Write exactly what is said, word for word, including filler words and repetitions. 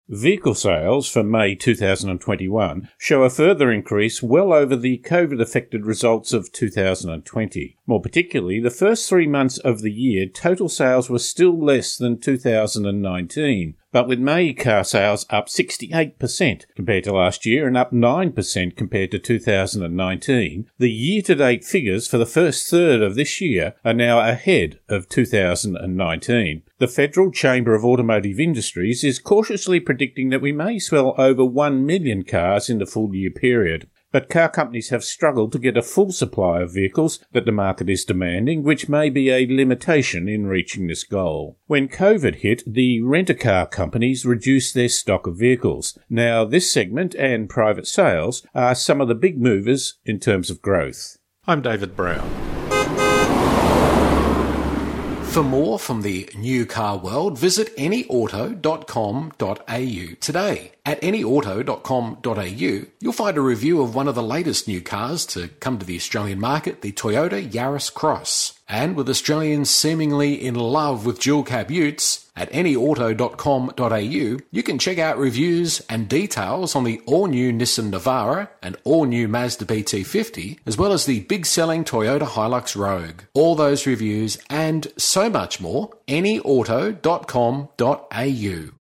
Vehicle sales for May two thousand twenty-one show a further increase well over the COVID-affected results of two thousand twenty. More particularly, the first three months of the year, total sales were still less than two thousand nineteen. But with May car sales up sixty-eight percent compared to last year and up nine percent compared to two thousand nineteen, the year-to-date figures for the first third of this year are now ahead of two thousand nineteen. The Federal Chamber of Automotive Industries is cautiously predicting that we may sell over one million cars in the full year period. But car companies have struggled to get a full supply of vehicles that the market is demanding, which may be a limitation in reaching this goal. When COVID hit, the rent-a-car companies reduced their stock of vehicles. Now, this segment and private sales are some of the big movers in terms of growth. I'm David Brown. For more from the new car world, visit any auto dot com dot a u today. At any auto dot com dot a u, you'll find a review of one of the latest new cars to come to the Australian market, the Toyota Yaris Cross. And with Australians seemingly in love with dual cab utes, at any auto dot com dot a u, you can check out reviews and details on the all-new Nissan Navara and all-new Mazda B T fifty, as well as the big-selling Toyota Hilux Rogue. All those reviews and so much more, any auto dot com dot a u.